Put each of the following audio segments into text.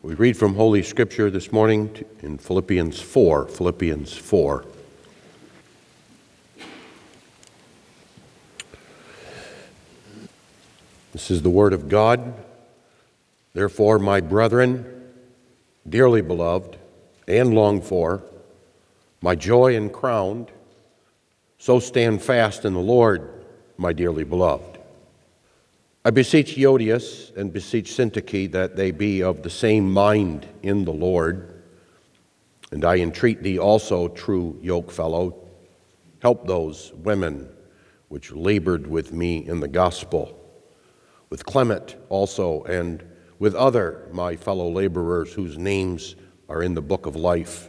We read from Holy Scripture this morning in Philippians 4. Philippians 4. This is the Word of God. Therefore, my brethren, dearly beloved and longed for, my joy and crown, so stand fast in the Lord, my dearly beloved. I beseech Euodias and beseech Syntyche that they be of the same mind in the Lord. And I entreat thee also, true yokefellow, help those women which labored with me in the gospel, with Clement also, and with other my fellow laborers whose names are in the book of life.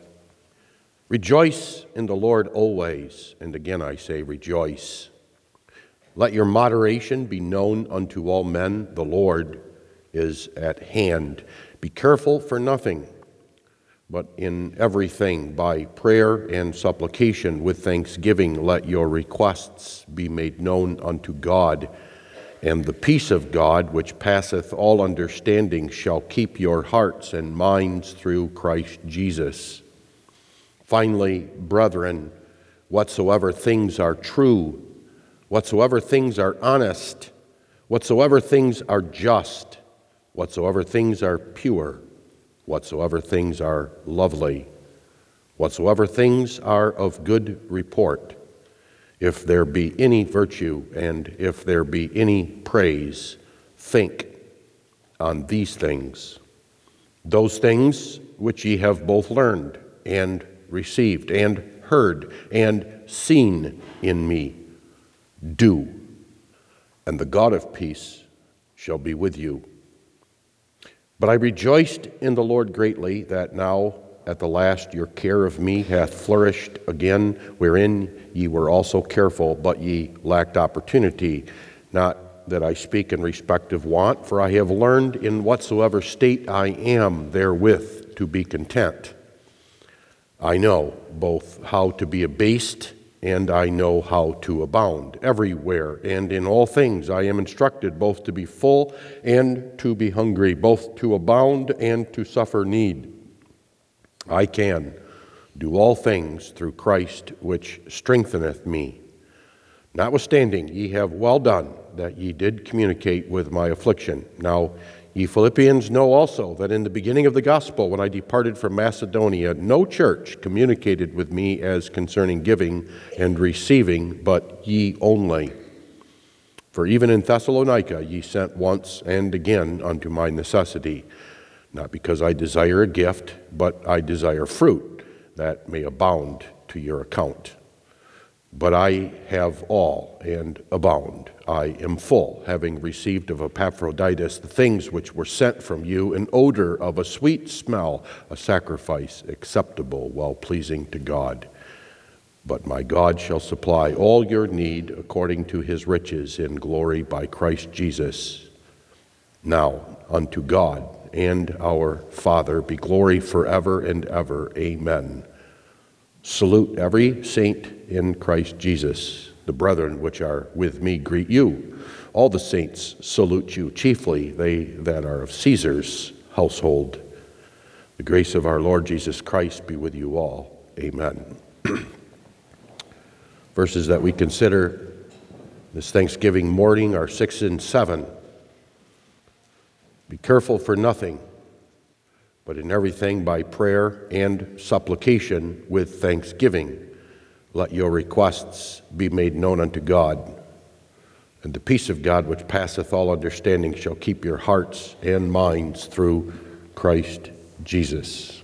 Rejoice in the Lord always, and again I say rejoice. Let your moderation be known unto all men. The Lord is at hand. Be careful for nothing, but in everything by prayer and supplication with thanksgiving let your requests be made known unto God. And the peace of God, which passeth all understanding, shall keep your hearts and minds through Christ Jesus. Finally, brethren, whatsoever things are true, whatsoever things are honest, whatsoever things are just, whatsoever things are pure, whatsoever things are lovely, whatsoever things are of good report, if there be any virtue and if there be any praise, think on these things. Those things which ye have both learned and received and heard and seen in me, do, and the God of peace shall be with you. But I rejoiced in the Lord greatly that now at the last your care of me hath flourished again, wherein ye were also careful, but ye lacked opportunity. Not that I speak in respect of want, for I have learned in whatsoever state I am therewith to be content. I know both how to be abased and I know how to abound. Everywhere and in all things I am instructed both to be full and to be hungry, both to abound and to suffer need. I can do all things through Christ which strengtheneth me. Notwithstanding, ye have well done that ye did communicate with my affliction. Now, ye Philippians know also that in the beginning of the gospel, when I departed from Macedonia, no church communicated with me as concerning giving and receiving, but ye only. For even in Thessalonica ye sent once and again unto my necessity, not because I desire a gift, but I desire fruit that may abound to your account. But I have all and abound. I am full, having received of Epaphroditus the things which were sent from you, an odor of a sweet smell, a sacrifice acceptable, well-pleasing to God. But my God shall supply all your need according to his riches in glory by Christ Jesus. Now unto God and our Father be glory forever and ever. Amen. Salute every saint in Christ Jesus. The brethren which are with me greet you. All the saints salute you, chiefly they that are of Caesar's household. The grace of our Lord Jesus Christ be with you all. Amen. Verses that we consider this Thanksgiving morning are 6 and 7. Be careful for nothing, but in everything by prayer and supplication with thanksgiving, let your requests be made known unto God. And the peace of God, which passeth all understanding, shall keep your hearts and minds through Christ Jesus.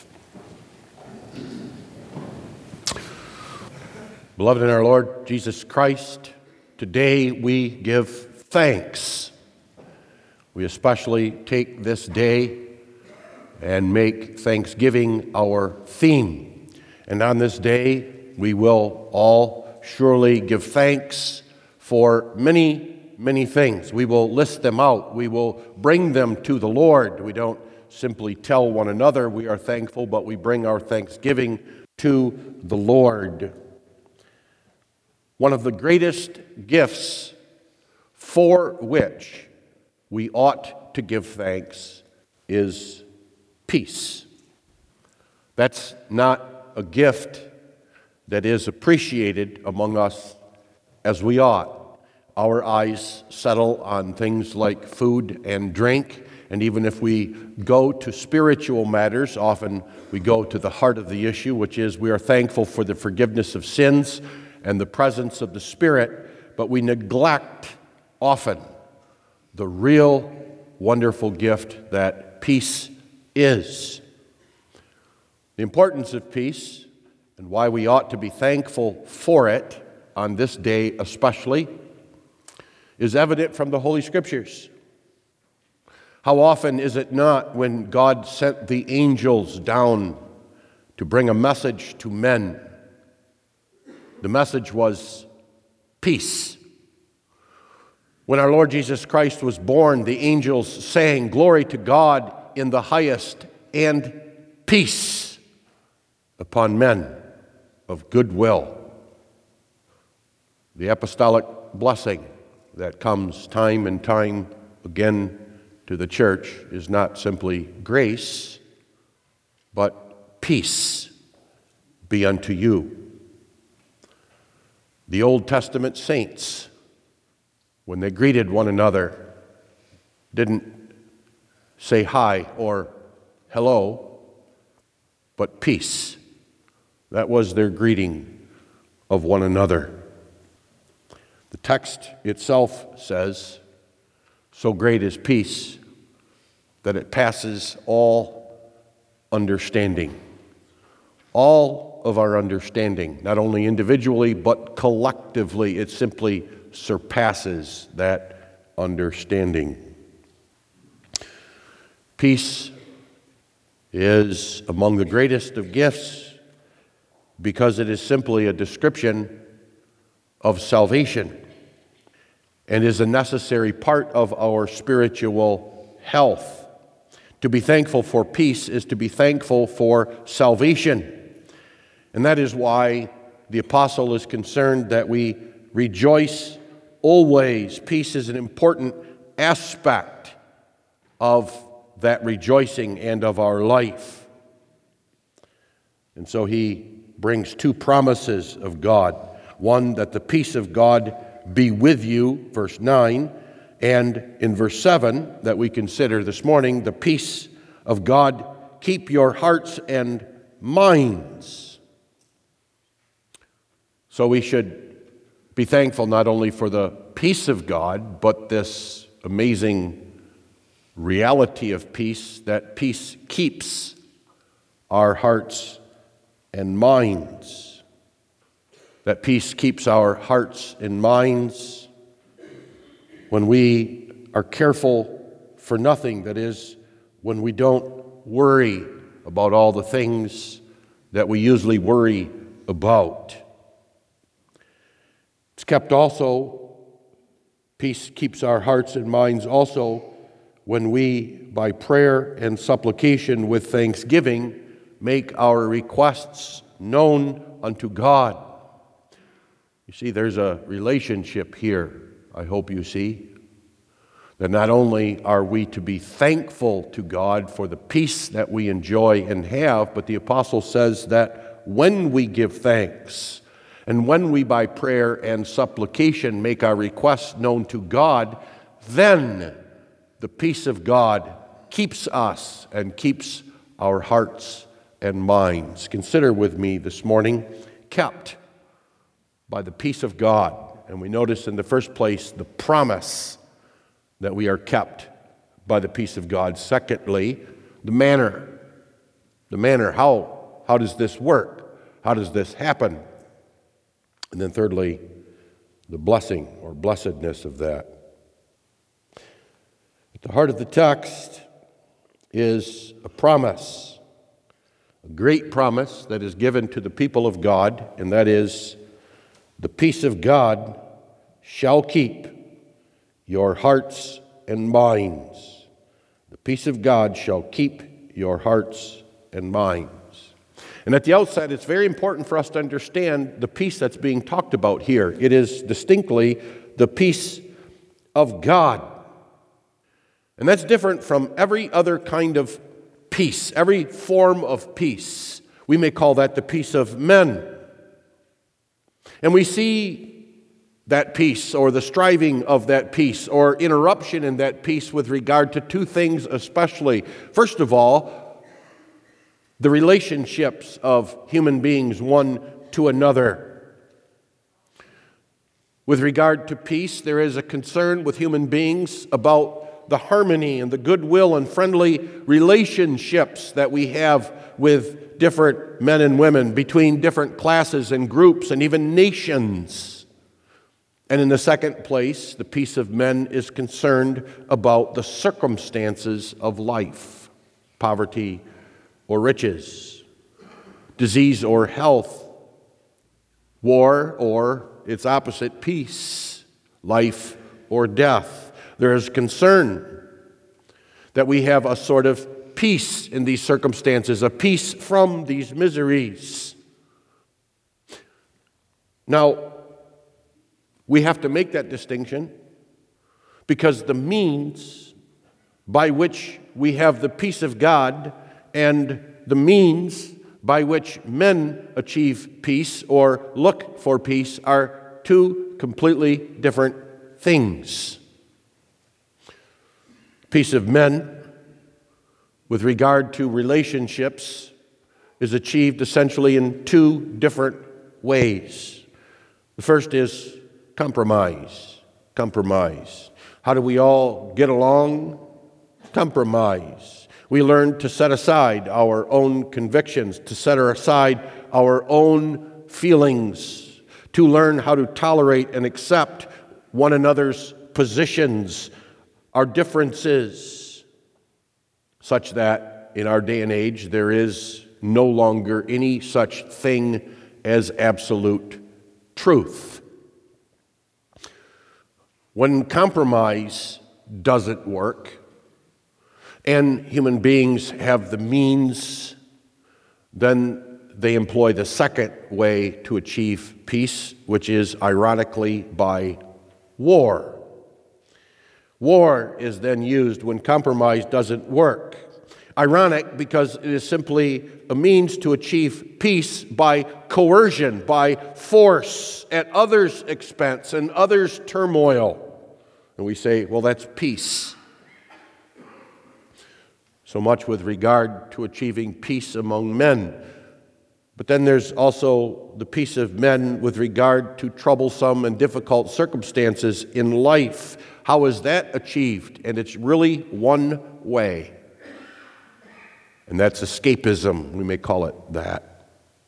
Beloved in our Lord Jesus Christ, today we give thanks. We especially take this day and make Thanksgiving our theme. And on this day, we will all surely give thanks for many, many things. We will list them out. We will bring them to the Lord. We don't simply tell one another we are thankful, but we bring our thanksgiving to the Lord. One of the greatest gifts for which we ought to give thanks is peace. That's not a gift that is appreciated among us as we ought. Our eyes settle on things like food and drink, and even if we go to spiritual matters, often we go to the heart of the issue, which is we are thankful for the forgiveness of sins and the presence of the Spirit, but we neglect often the real wonderful gift that peace is. The importance of peace and why we ought to be thankful for it on this day especially is evident from the Holy Scriptures. How often is it not when God sent the angels down to bring a message to men? The message was peace. When our Lord Jesus Christ was born, the angels sang, "Glory to God in the highest, and peace upon men of good will." The apostolic blessing that comes time and time again to the church is not simply grace, but peace be unto you. The Old Testament saints, when they greeted one another, didn't say hi or hello, but peace. That was their greeting of one another. The text itself says, "So great is peace that it passes all understanding." All of our understanding, not only individually, but collectively, it simply surpasses that understanding. Peace is among the greatest of gifts because it is simply a description of salvation and is a necessary part of our spiritual health. To be thankful for peace is to be thankful for salvation. And that is why the apostle is concerned that we rejoice always. Peace is an important aspect of that rejoicing and of our life. And so he brings two promises of God. One, that the peace of God be with you, verse 9, and in verse 7 that we consider this morning, the peace of God keep your hearts and minds. So we should be thankful not only for the peace of God, but this amazing reality of peace, that peace keeps our hearts and minds. That peace keeps our hearts and minds when we are careful for nothing. That is, when we don't worry about all the things that we usually worry about. It's kept also, peace keeps our hearts and minds also when we, by prayer and supplication with thanksgiving, make our requests known unto God. You see, there's a relationship here, I hope you see, that not only are we to be thankful to God for the peace that we enjoy and have, but the apostle says that when we give thanks, and when we by prayer and supplication make our requests known to God, then the peace of God keeps us and keeps our hearts and minds. Consider with me this morning, kept by the peace of God. And we notice in the first place the promise that we are kept by the peace of God. Secondly, the manner. The manner, how does this work? How does this happen? And then thirdly, the blessing or blessedness of that. At the heart of the text is a promise, a great promise that is given to the people of God, and that is, the peace of God shall keep your hearts and minds. The peace of God shall keep your hearts and minds. And at the outset, it's very important for us to understand the peace that's being talked about here. It is distinctly the peace of God. And that's different from every other kind of peace, every form of peace. We may call that the peace of men. And we see that peace, or the striving of that peace, or interruption in that peace with regard to two things especially. First of all, the relationships of human beings one to another. With regard to peace, there is a concern with human beings about the harmony and the goodwill and friendly relationships that we have with different men and women, between different classes and groups and even nations. And in the second place, the peace of men is concerned about the circumstances of life, poverty or riches, disease or health, war or its opposite, peace, life or death. There is concern that we have a sort of peace in these circumstances, a peace from these miseries. Now, we have to make that distinction because the means by which we have the peace of God and the means by which men achieve peace or look for peace are two completely different things. Peace of men, with regard to relationships, is achieved essentially in two different ways. The first is compromise. Compromise. How do we all get along? Compromise. We learn to set aside our own convictions, to set aside our own feelings, to learn how to tolerate and accept one another's positions, our differences, such that in our day and age there is no longer any such thing as absolute truth. When compromise doesn't work, and human beings have the means, then they employ the second way to achieve peace, which is, ironically, by war. War is then used when compromise doesn't work. Ironic because it is simply a means to achieve peace by coercion, by force, at others' expense and others' turmoil. And we say, well, that's peace. So much with regard to achieving peace among men. But then there's also the peace of men with regard to troublesome and difficult circumstances in life. How is that achieved? And it's really one way. And that's escapism, we may call it that.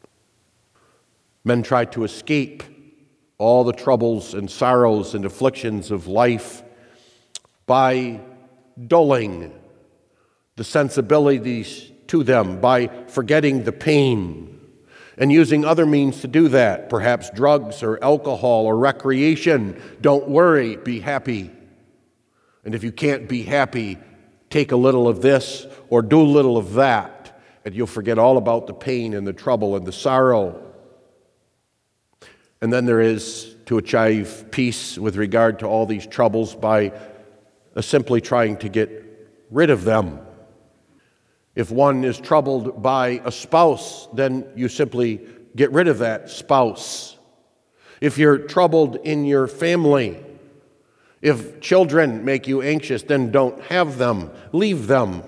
Men try to escape all the troubles and sorrows and afflictions of life by dulling the sensibilities to them, by forgetting the pain and using other means to do that, perhaps drugs or alcohol or recreation. Don't worry, be happy. And if you can't be happy, take a little of this or do a little of that, and you'll forget all about the pain and the trouble and the sorrow. And then there is to achieve peace with regard to all these troubles by simply trying to get rid of them. If one is troubled by a spouse, then you simply get rid of that spouse. If you're troubled in your family, if children make you anxious, then don't have them, leave them.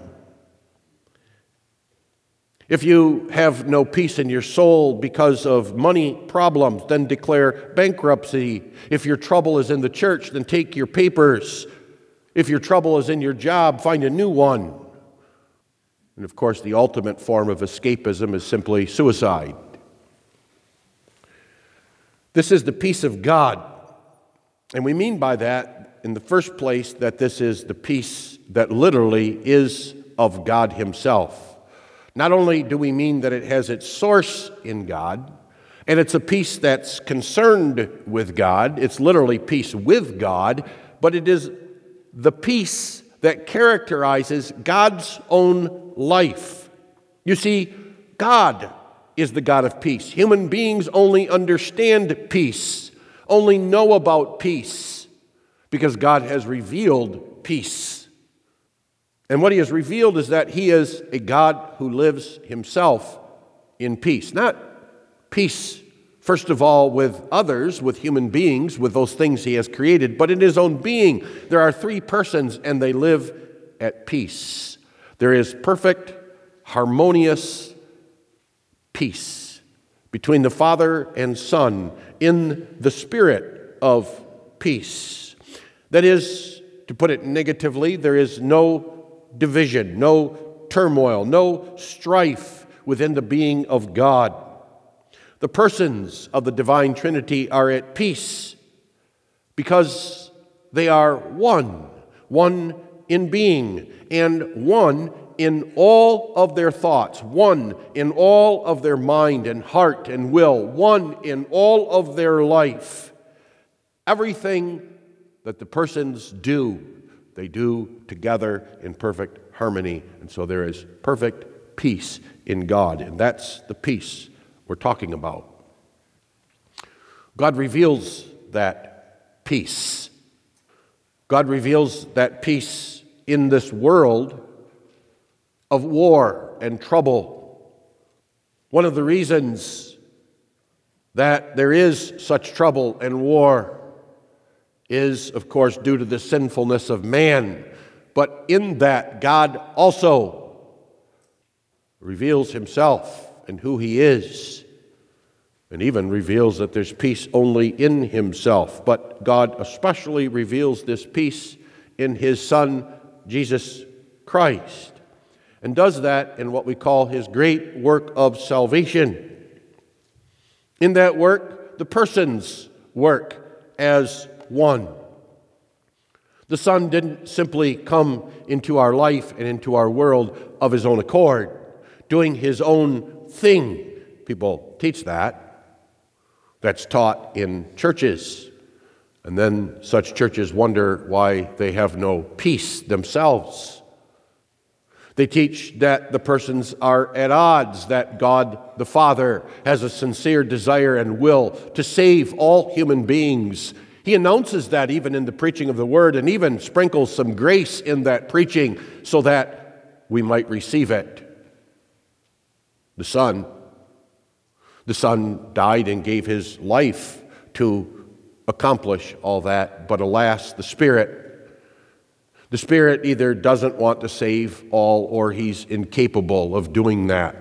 If you have no peace in your soul because of money problems, then declare bankruptcy. If your trouble is in the church, then take your papers. If your trouble is in your job, find a new one. And of course, the ultimate form of escapism is simply suicide. This is the peace of God. And we mean by that, in the first place, that this is the peace that literally is of God Himself. Not only do we mean that it has its source in God, and it's a peace that's concerned with God, it's literally peace with God, but it is the peace that characterizes God's own life. You see, God is the God of peace. Human beings only understand peace, only know about peace, because God has revealed peace. And what he has revealed is that he is a God who lives himself in peace. Not peace, first of all, with others, with human beings, with those things he has created, but in his own being. There are three persons, and they live at peace. There is perfect, harmonious peace between the Father and Son in the spirit of peace. That is, to put it negatively, there is no division, no turmoil, no strife within the being of God. The persons of the divine Trinity are at peace because they are one in being, and one in all of their thoughts, one in all of their mind and heart and will, one in all of their life. Everything that the persons do, they do together in perfect harmony, and so there is perfect peace in God, and that's the peace we're talking about. God reveals that peace. God reveals that peace in this world of war and trouble. One of the reasons that there is such trouble and war is, of course, due to the sinfulness of man. But in that, God also reveals himself and who he is, and even reveals that there's peace only in himself. But God especially reveals this peace in his Son, Jesus Christ, and does that in what we call his great work of salvation. In that work, the persons work as one. The Son didn't simply come into our life and into our world of his own accord, doing his own thing. People teach that. That's taught in churches. And then such churches wonder why they have no peace themselves. They teach that the persons are at odds, that God the Father has a sincere desire and will to save all human beings. He announces that even in the preaching of the Word, and even sprinkles some grace in that preaching so that we might receive it. The Son died and gave his life to accomplish all that, but alas, the Spirit either doesn't want to save all, or he's incapable of doing that.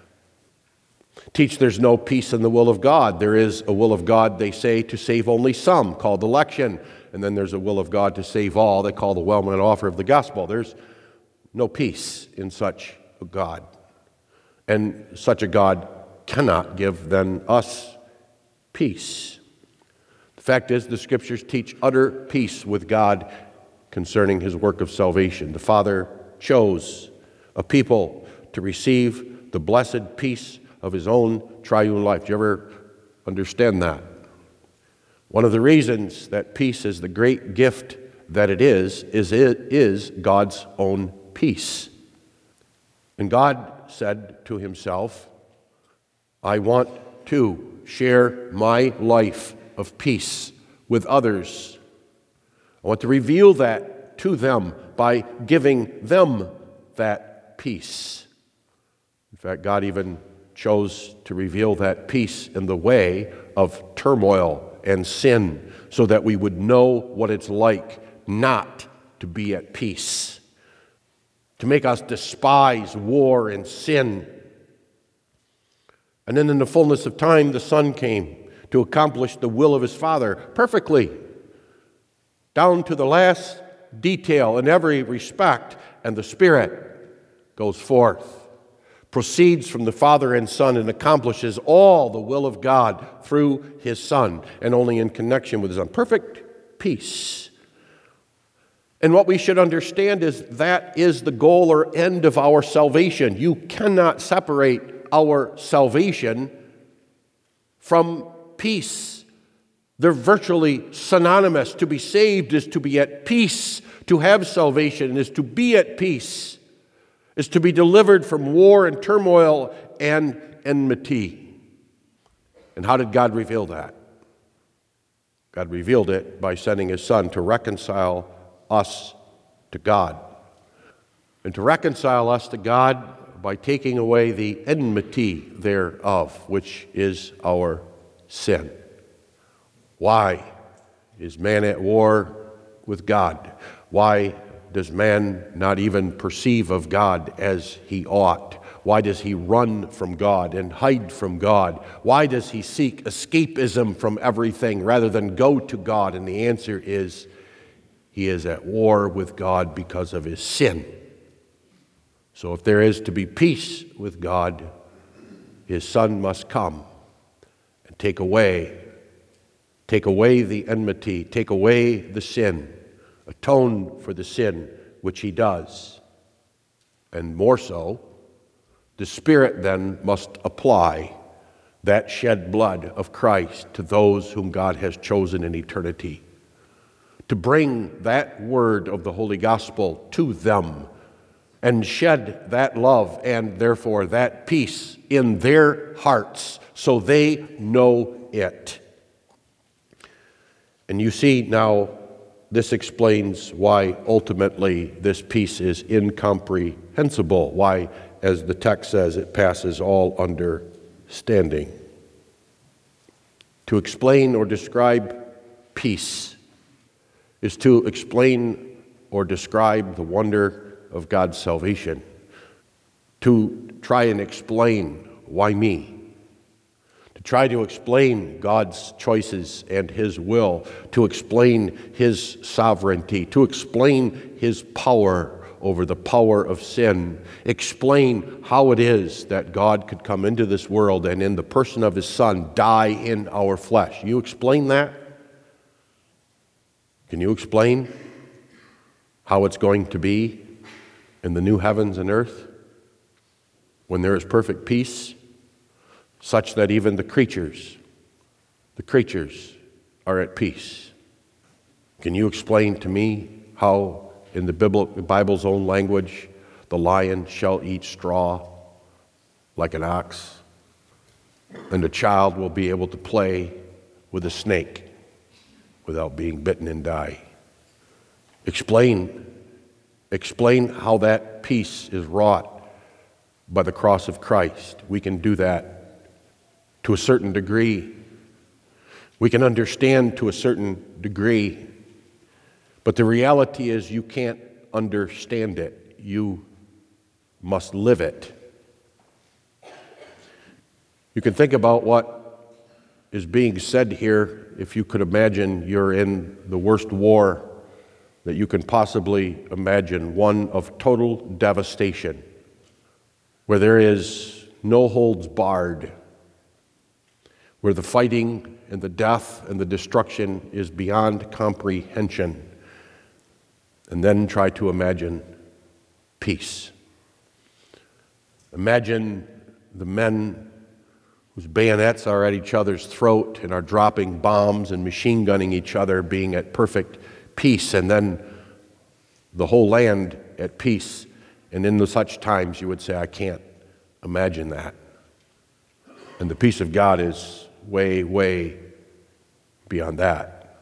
Teach there's no peace in the will of God. There is a will of God, they say, to save only some, called election. And then there's a will of God to save all, they call the well-meant offer of the gospel. There's no peace in such a God. And such a God cannot give then us peace. The fact is, the Scriptures teach utter peace with God concerning his work of salvation. The Father chose a people to receive the blessed peace of his own triune life. Do you ever understand that? One of the reasons that peace is the great gift that it is God's own peace. And God said to himself, I want to share my life of peace with others. I want to reveal that to them by giving them that peace. In fact, God even chose to reveal that peace in the way of turmoil and sin, so that we would know what it's like not to be at peace, to make us despise war and sin. And then in the fullness of time, the Son came to accomplish the will of his Father perfectly, down to the last detail in every respect, and the Spirit goes forth, proceeds from the Father and Son, and accomplishes all the will of God through his Son, and only in connection with his Son. Perfect peace. And what we should understand is that is the goal or end of our salvation. You cannot separate our salvation from peace. They're virtually synonymous. To be saved is to be at peace. To have salvation is to be at peace, is to be delivered from war and turmoil and enmity. And how did God reveal that? God revealed it by sending his Son to reconcile us to God. and to reconcile us to God by taking away the enmity thereof, which is our sin. Why is man at war with God? Why does man not even perceive of God as he ought? Why does he run from God and hide from God? Why does he seek escapism from everything rather than go to God? And the answer is, he is at war with God because of his sin. So if there is to be peace with God, his Son must come and take away the enmity, take away the sin, atone for the sin, which he does. And more so, the Spirit then must apply that shed blood of Christ to those whom God has chosen in eternity, to bring that word of the Holy Gospel to them and shed that love and therefore that peace in their hearts so they know it. And you see now, this explains why ultimately this peace is incomprehensible, why, as the text says, it passes all understanding. To explain or describe peace is to explain or describe the wonder of God's salvation, to try and explain why me, to try to explain God's choices and his will, to explain his sovereignty, to explain his power over the power of sin, explain how it is that God could come into this world and in the person of his Son die in our flesh. You explain that? Can you explain how it's going to be in the new heavens and earth when there is perfect peace, such that even the creatures are at peace? Can you explain to me how, in the Bible's own language, the lion shall eat straw like an ox, and a child will be able to play with a snake without being bitten and die? Explain how that peace is wrought by the cross of Christ. We can do that to a certain degree. We can understand to a certain degree. But the reality is you can't understand it. You must live it. You can think about what is being said here if you could imagine you're in the worst war that you can possibly imagine, one of total devastation, where there is no holds barred, where the fighting and the death and the destruction is beyond comprehension. And then try to imagine peace. Imagine the men whose bayonets are at each other's throat and are dropping bombs and machine gunning each other being at perfect peace, and then the whole land at peace. And in such times you would say, I can't imagine that. And the peace of God is way, way beyond that.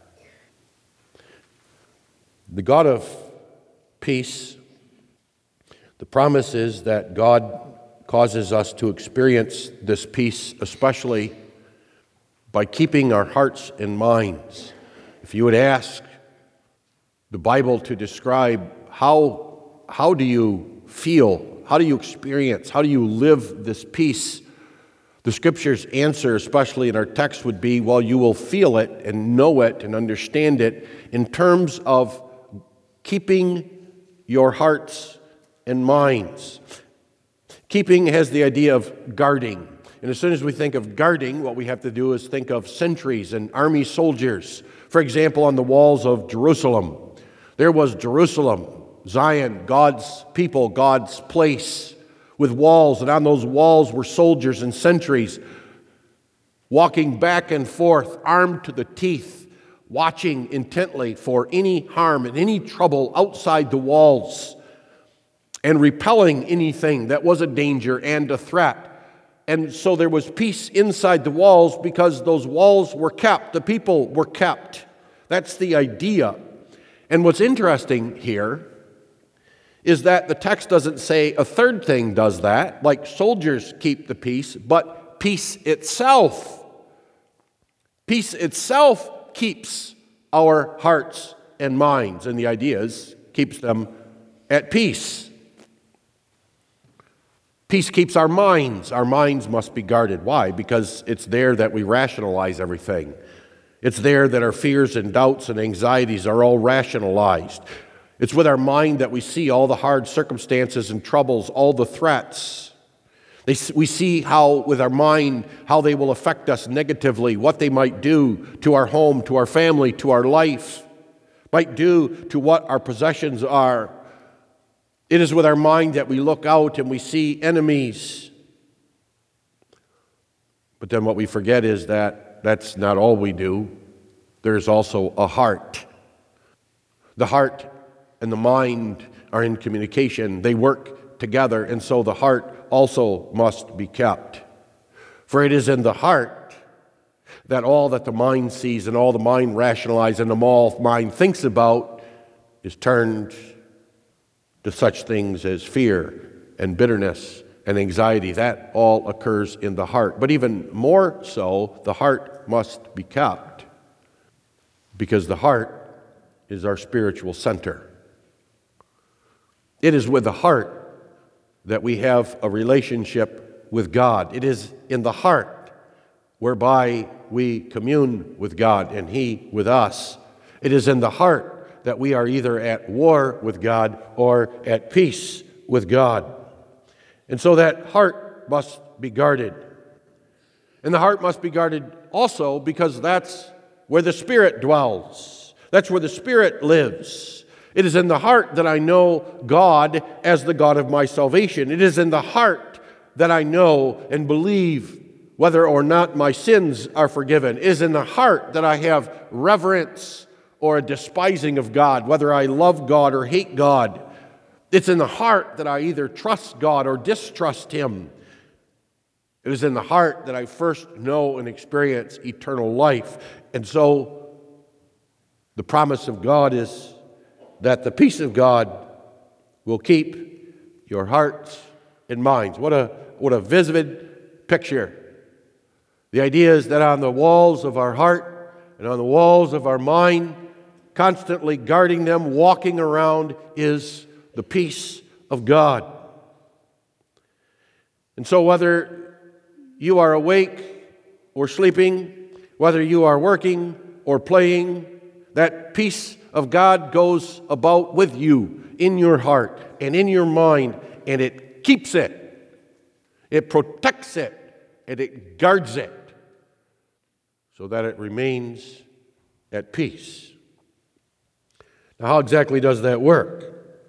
The God of peace, the promise is that God causes us to experience this peace, especially by keeping our hearts and minds. If you would ask the Bible to describe how do you feel, how do you experience, how do you live this peace, the Scripture's answer, especially in our text, would be, well, you will feel it and know it and understand it in terms of keeping your hearts and minds. Keeping has the idea of guarding. And as soon as we think of guarding, what we have to do is think of sentries and army soldiers. For example, on the walls of Jerusalem, there was Jerusalem, Zion, God's people, God's place, with walls. And on those walls were soldiers and sentries walking back and forth, armed to the teeth, watching intently for any harm and any trouble outside the walls, and repelling anything that was a danger and a threat. And so there was peace inside the walls because those walls were kept. The people were kept. That's the idea. And what's interesting here is that the text doesn't say a third thing does that, like soldiers keep the peace, but peace itself. Peace itself keeps our hearts and minds, and the idea is keeps them at peace. Peace keeps our minds. Our minds must be guarded. Why? Because it's there that we rationalize everything. It's there that our fears and doubts and anxieties are all rationalized. It's with our mind that we see all the hard circumstances and troubles, all the threats. We see how, with our mind, how they will affect us negatively, what they might do to our home, to our family, to our life, might do to what our possessions are. It is with our mind that we look out and we see enemies. But then what we forget is that that's not all we do. There's also a heart. The heart and the mind are in communication. They work together, and so the heart also must be kept. For it is in the heart that all that the mind sees and all the mind rationalizes and all the mind thinks about is turned to such things as fear and bitterness and anxiety. That all occurs in the heart. But even more so, the heart must be kept, because the heart is our spiritual center. It is with the heart that we have a relationship with God. It is in the heart whereby we commune with God and He with us. It is in the heart that we are either at war with God or at peace with God. And so that heart must be guarded. And the heart must be guarded also because that's where the Spirit dwells. That's where the Spirit lives. It is in the heart that I know God as the God of my salvation. It is in the heart that I know and believe whether or not my sins are forgiven. It is in the heart that I have reverence or a despising of God, whether I love God or hate God. It's in the heart that I either trust God or distrust Him. It is in the heart that I first know and experience eternal life. And so the promise of God is that the peace of God will keep your hearts and minds. What a vivid picture. The idea is that on the walls of our heart and on the walls of our mind, constantly guarding them, walking around, is the peace of God. And so whether you are awake or sleeping, whether you are working or playing, that peace of God goes about with you in your heart and in your mind, and it keeps it, it protects it, and it guards it so that it remains at peace. Now, how exactly does that work?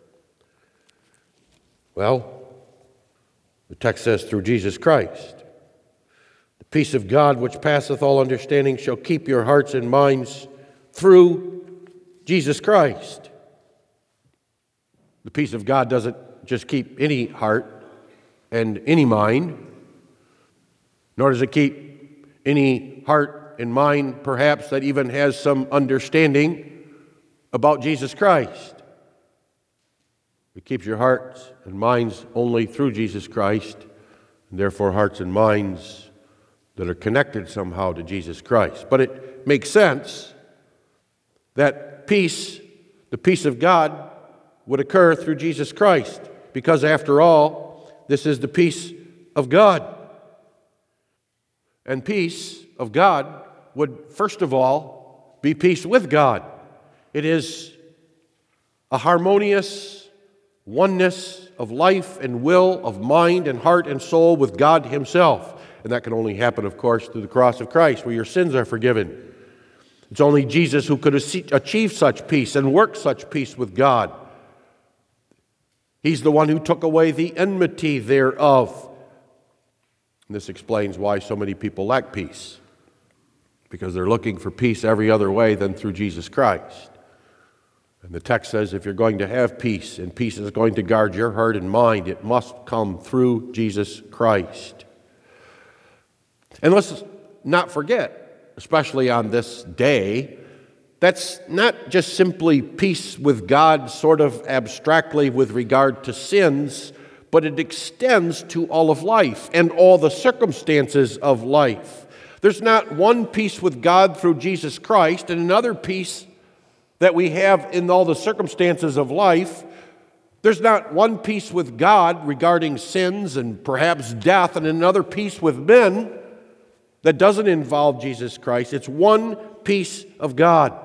Well, the text says through Jesus Christ. The peace of God, which passeth all understanding, shall keep your hearts and minds through Jesus Christ. The peace of God doesn't just keep any heart and any mind, nor does it keep any heart and mind, perhaps, that even has some understanding about Jesus Christ. It keeps your hearts and minds only through Jesus Christ, and therefore hearts and minds that are connected somehow to Jesus Christ. But it makes sense that peace, the peace of God, would occur through Jesus Christ, because after all, this is the peace of God. And peace of God would first of all be peace with God. It is a harmonious oneness of life and will, of mind and heart and soul with God Himself. And that can only happen, of course, through the cross of Christ, where your sins are forgiven. It's only Jesus who could achieve such peace and work such peace with God. He's the one who took away the enmity thereof. And this explains why so many people lack peace, because they're looking for peace every other way than through Jesus Christ. And the text says if you're going to have peace, and peace is going to guard your heart and mind, it must come through Jesus Christ. And let's not forget, especially on this day, That's not just simply peace with God sort of abstractly with regard to sins, but it extends to all of life and all the circumstances of life. There's not one peace with God through Jesus Christ and another peace that we have in all the circumstances of life. There's not one peace with God regarding sins and perhaps death and another peace with men that doesn't involve Jesus Christ. It's one peace of God.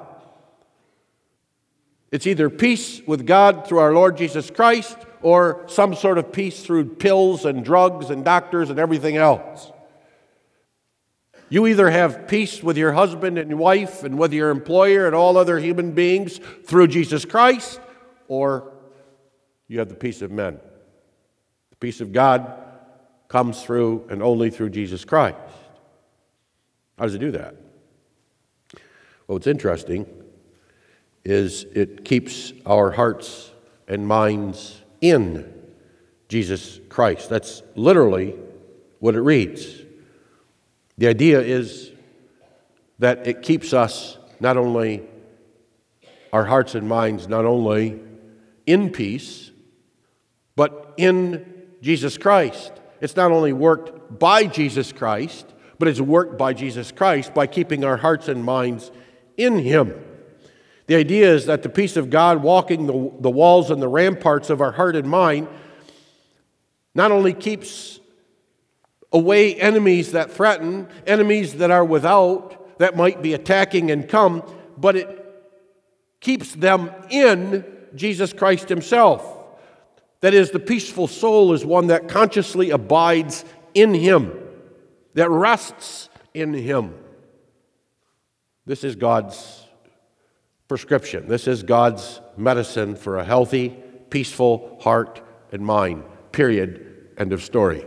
It's either peace with God through our Lord Jesus Christ or some sort of peace through pills and drugs and doctors and everything else. You either have peace with your husband and wife and with your employer and all other human beings through Jesus Christ, or you have the peace of men. The peace of God comes through and only through Jesus Christ. How does it do that? Well, what's interesting is it keeps our hearts and minds in Jesus Christ. That's literally what it reads. The idea is that it keeps us not only, our hearts and minds, not only in peace, but in Jesus Christ. It's not only worked by Jesus Christ, but it's worked by Jesus Christ by keeping our hearts and minds in Him. The idea is that the peace of God walking the walls and the ramparts of our heart and mind not only keeps away enemies that threaten, enemies that are without, that might be attacking and come, but it keeps them in Jesus Christ Himself. That is, the peaceful soul is one that consciously abides in Him, that rests in Him. This is God's prescription. This is God's medicine for a healthy, peaceful heart and mind. Period. End of story.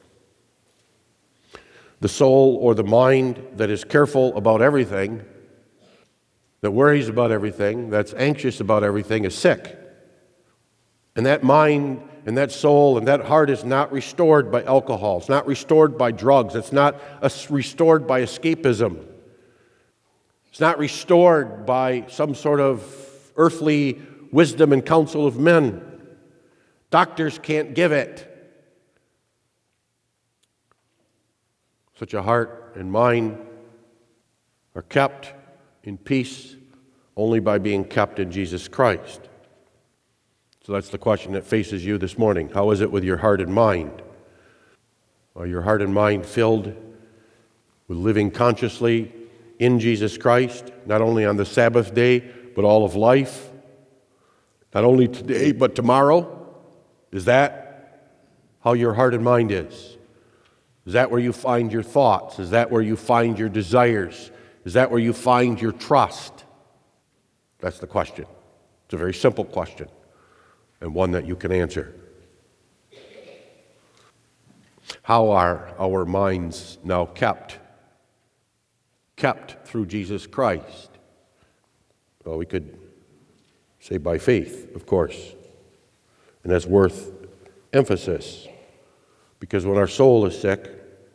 The soul or the mind that is careful about everything, that worries about everything, that's anxious about everything, is sick. And that mind and that soul and that heart is not restored by alcohol. It's not restored by drugs. It's not restored by escapism. It's not restored by some sort of earthly wisdom and counsel of men. Doctors can't give it. Such a heart and mind are kept in peace only by being kept in Jesus Christ. So that's the question that faces you this morning. How is it with your heart and mind? Are your heart and mind filled with living consciously in Jesus Christ, not only on the Sabbath day, but all of life? Not only today, but tomorrow? Is that how your heart and mind is? Is that where you find your thoughts? Is that where you find your desires? Is that where you find your trust? That's the question. It's a very simple question, and one that you can answer. How are our minds now kept? Kept through Jesus Christ. Well, we could say by faith, of course. And that's worth emphasis. Because when our soul is sick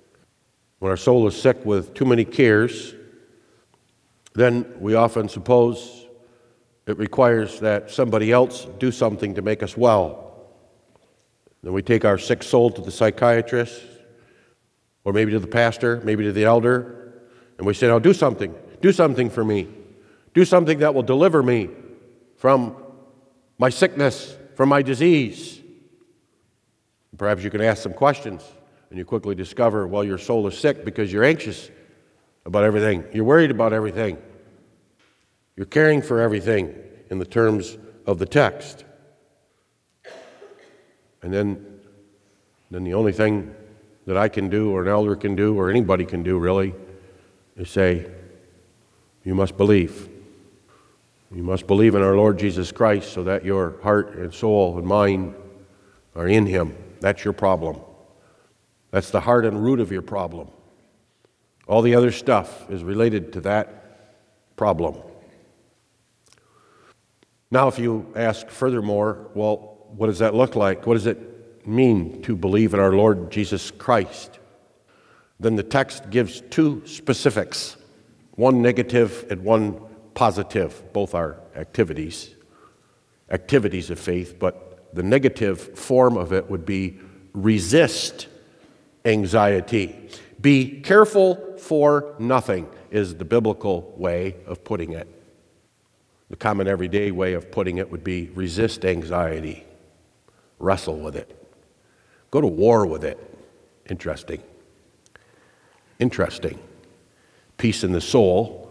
with too many cares, then we often suppose it requires that somebody else do something to make us well. Then we take our sick soul to the psychiatrist, or maybe to the pastor, maybe to the elder, and we say, "Now do something for me. Do something that will deliver me from my sickness, from my disease." Perhaps you can ask some questions, and you quickly discover, well, your soul is sick because you're anxious about everything. You're worried about everything. You're caring for everything in the terms of the text. And then the only thing that I can do, or an elder can do, or anybody can do really, is say, you must believe. You must believe in our Lord Jesus Christ so that your heart and soul and mind are in Him. That's your problem. That's the heart and root of your problem. All the other stuff is related to that problem. Now, if you ask furthermore, well, what does that look like? What does it mean to believe in our Lord Jesus Christ? Then the text gives two specifics, one negative and one positive. Both are activities of faith, but the negative form of it would be resist anxiety. Be careful for nothing is the biblical way of putting it. The common everyday way of putting it would be resist anxiety. Wrestle with it. Go to war with it. Interesting. Peace in the soul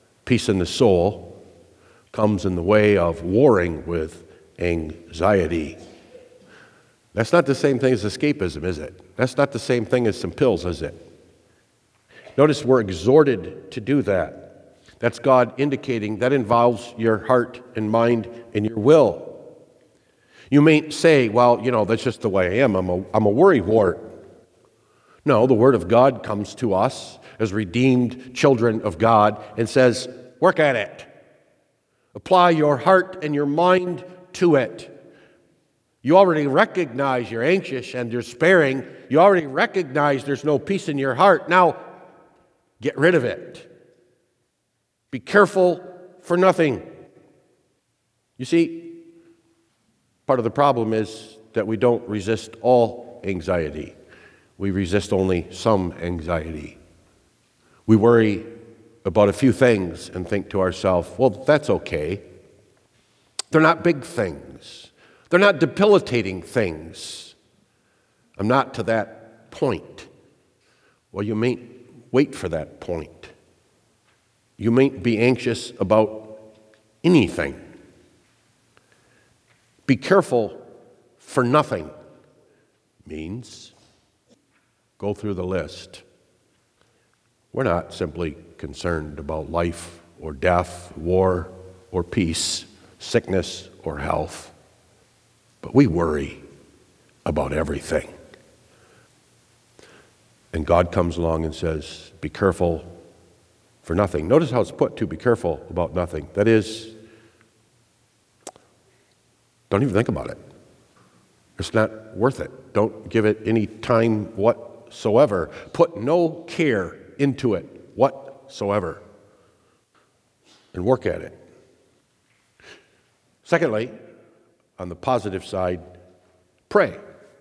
comes in the way of warring with anxiety. That's not the same thing as escapism, is it? That's not the same thing as some pills, is it? Notice we're exhorted to do that. That's God indicating that involves your heart and mind and your will. You may say, well, that's just the way I am. I'm a worrywart. No, the Word of God comes to us as redeemed children of God and says, work at it. Apply your heart and your mind to it. You already recognize you're anxious and you're despairing. You already recognize there's no peace in your heart. Now, get rid of it. Be careful for nothing. You see, part of the problem is that we don't resist all anxiety. We resist only some anxiety. We worry about a few things and think to ourselves, well, that's okay. They're not big things. They're not debilitating things. I'm not to that point. Well, you may wait for that point. You may be anxious about anything. Be careful for nothing means go through the list. We're not simply concerned about life or death, war or peace, sickness or health, but we worry about everything. And God comes along and says, be careful for nothing. Notice how it's put, to be careful about nothing. That is, don't even think about it. It's not worth it. Don't give it any time whatsoever. Put no care into it whatsoever. And work at it. Secondly, on the positive side, pray.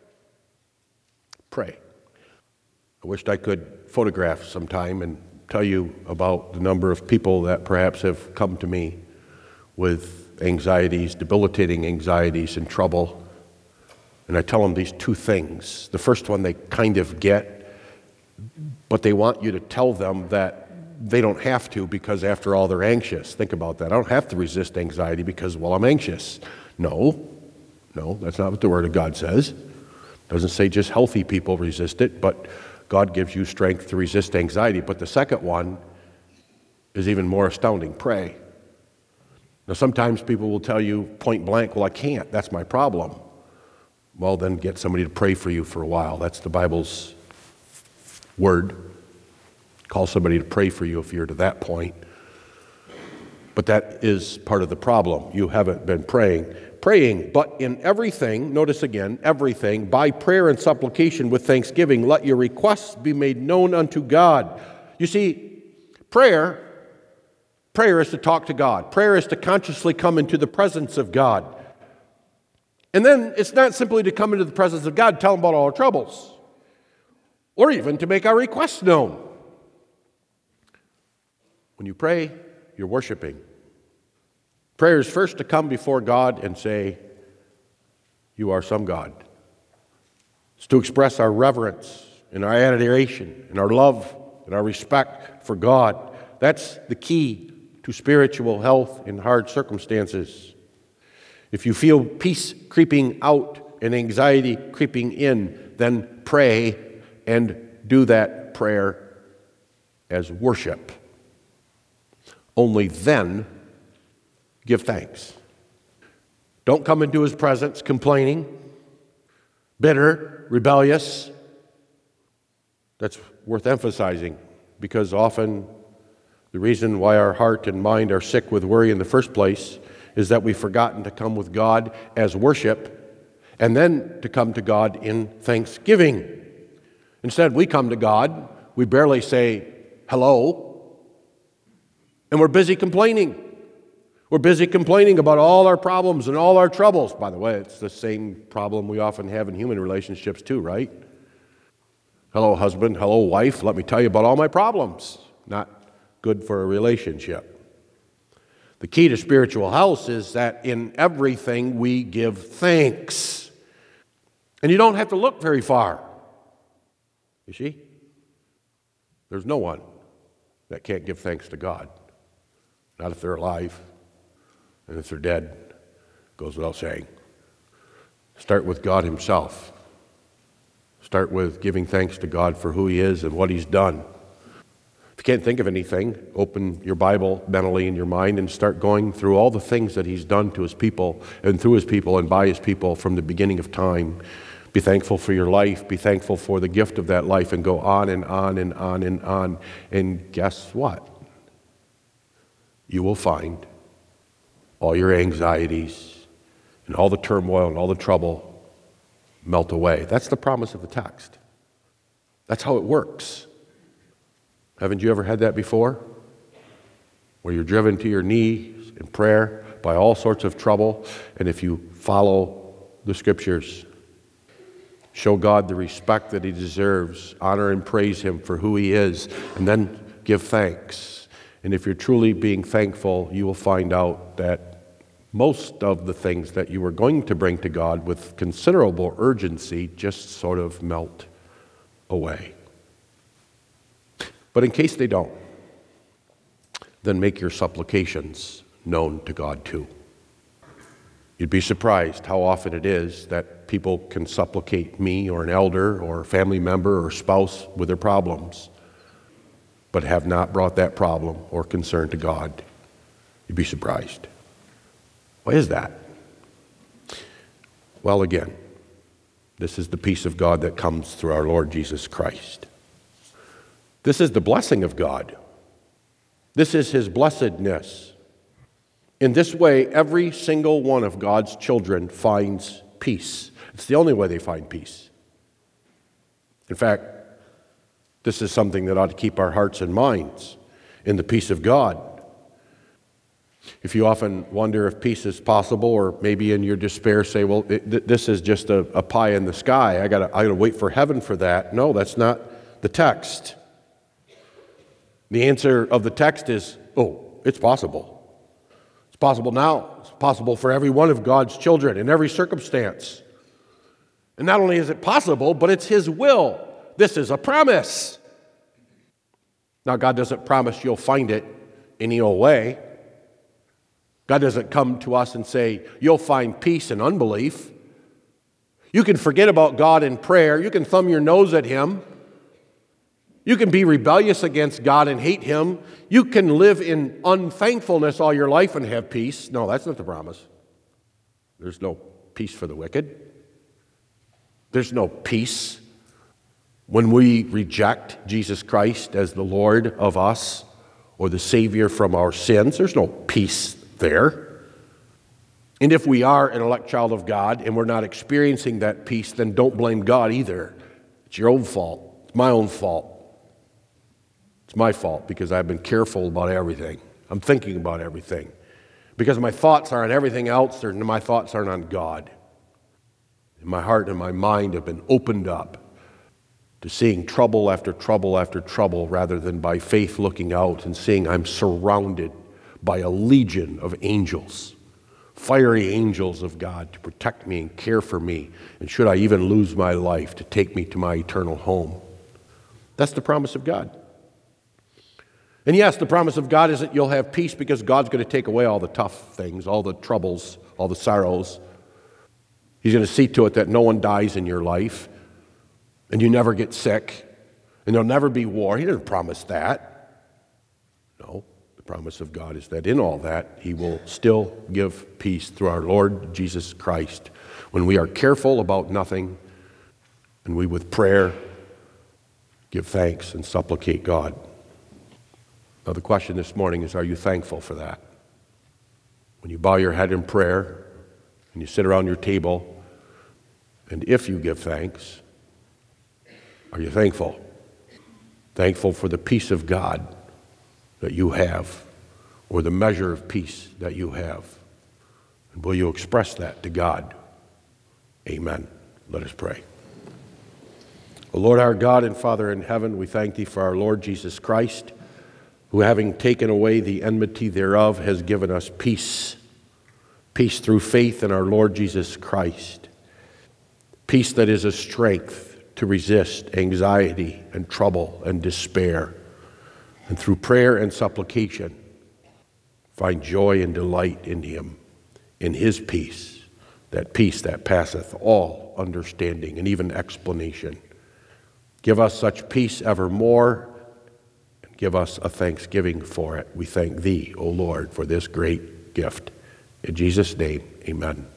Pray. I wished I could photograph sometime and tell you about the number of people that perhaps have come to me with anxieties, debilitating anxieties and trouble. And I tell them these two things. The first one they kind of get, but they want you to tell them that they don't have to because after all they're anxious. Think about that. I don't have to resist anxiety because, well, I'm anxious. No, that's not what the Word of God says. It doesn't say just healthy people resist it, but God gives you strength to resist anxiety. But the second one is even more astounding. Pray. Now, sometimes people will tell you point blank, well, I can't. That's my problem. Well, then get somebody to pray for you for a while. That's the Bible's word. Call somebody to pray for you if you're to that point. But that is part of the problem. You haven't been praying. Praying, but in everything, notice again, everything, by prayer and supplication with thanksgiving, let your requests be made known unto God. You see, prayer is to talk to God. Prayer is to consciously come into the presence of God. And then it's not simply to come into the presence of God, tell Him about all our troubles, or even to make our requests known. When you pray, you're worshiping. Prayer is first to come before God and say, you are some God. It's to express our reverence and our adoration and our love and our respect for God. That's the key to spiritual health in hard circumstances. If you feel peace creeping out and anxiety creeping in, then pray and do that prayer as worship. Only then give thanks. Don't come into His presence complaining, bitter, rebellious. That's worth emphasizing because often the reason why our heart and mind are sick with worry in the first place is that we've forgotten to come with God as worship and then to come to God in thanksgiving. Instead, we come to God, we barely say hello, and we're busy complaining. We're busy complaining about all our problems and all our troubles. By the way, it's the same problem we often have in human relationships too, right? Hello, husband. Hello, wife. Let me tell you about all my problems. Not good for a relationship. The key to spiritual health is that in everything we give thanks. And you don't have to look very far. You see? There's no one that can't give thanks to God. Not if they're alive. And if they're dead, goes without saying. Start with God himself. Start with giving thanks to God for who he is and what he's done. If you can't think of anything, open your Bible mentally in your mind and start going through all the things that he's done to his people and through his people and by his people from the beginning of time. Be thankful for your life. Be thankful for the gift of that life and go on and on and on and on. And guess what? You will find all your anxieties and all the turmoil and all the trouble melt away. That's the promise of the text. That's how it works. Haven't you ever had that before? Where you're driven to your knees in prayer by all sorts of trouble, and if you follow the scriptures, show God the respect that he deserves, honor and praise him for who he is, and then give thanks. And if you're truly being thankful, you will find out that most of the things that you were going to bring to God with considerable urgency just sort of melt away. But in case they don't, then make your supplications known to God too. You'd be surprised how often it is that people can supplicate me or an elder or a family member or spouse with their problems, but have not brought that problem or concern to God. You'd be surprised. Why is that? Well, again, this is the peace of God that comes through our Lord Jesus Christ. This is the blessing of God. This is his blessedness. In this way, every single one of God's children finds peace. It's the only way they find peace. In fact, this is something that ought to keep our hearts and minds in the peace of God. If you often wonder if peace is possible, or maybe in your despair say, well, this is just a pie in the sky. I gotta wait for heaven for that. No, that's not the text. The answer of the text is, it's possible. It's possible now. It's possible for every one of God's children in every circumstance. And not only is it possible, but it's his will. This is a promise. Now, God doesn't promise you'll find it any old way. God doesn't come to us and say, you'll find peace in unbelief. You can forget about God in prayer. You can thumb your nose at him. You can be rebellious against God and hate him. You can live in unthankfulness all your life and have peace. No, that's not the promise. There's no peace for the wicked. There's no peace when we reject Jesus Christ as the Lord of us or the Savior from our sins. There's no peace there. And if we are an elect child of God and we're not experiencing that peace, then don't blame God either. It's your own fault. It's my own fault. It's my fault because I've been careful about everything. I'm thinking about everything. Because my thoughts are on everything else, and my thoughts aren't on God. And my heart and my mind have been opened up to seeing trouble after trouble after trouble rather than by faith looking out and seeing I'm surrounded by a legion of angels, fiery angels of God to protect me and care for me, and should I even lose my life, to take me to my eternal home. That's the promise of God. And yes, the promise of God is that you'll have peace because God's going to take away all the tough things, all the troubles, all the sorrows. He's going to see to it that no one dies in your life, and you never get sick, and there'll never be war. He didn't promise that. No, the promise of God is that in all that, he will still give peace through our Lord Jesus Christ when we are careful about nothing, and we with prayer give thanks and supplicate God. Now, the question this morning is, are you thankful for that? When you bow your head in prayer and you sit around your table, and if you give thanks, are you thankful? Thankful for the peace of God that you have or the measure of peace that you have. And will you express that to God? Amen. Let us pray. O Lord, our God and Father in heaven, we thank thee for our Lord Jesus Christ, who, having taken away the enmity thereof, has given us peace. Peace through faith in our Lord Jesus Christ. Peace that is a strength to resist anxiety and trouble and despair. And through prayer and supplication, find joy and delight in him, in his peace that passeth all understanding and even explanation. Give us such peace evermore, and give us a thanksgiving for it. We thank thee, O Lord, for this great gift. In Jesus' name, amen.